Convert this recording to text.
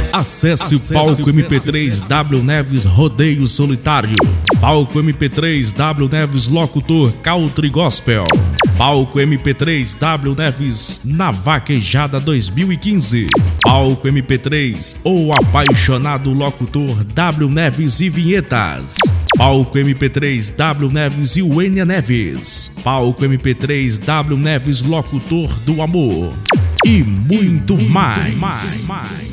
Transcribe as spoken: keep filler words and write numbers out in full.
Acesse o Palco M P três W Neves Rodeio Solitário. Palco M P três W Neves Locutor Country Gospel. Palco M P três W Neves na Vaquejada dois mil e quinze. Palco M P três O Apaixonado Locutor W Neves e Vinhetas. Palco M P três W Neves e Wênia Neves. Palco M P três W Neves Locutor do Amor. E muito, muito mais. mais.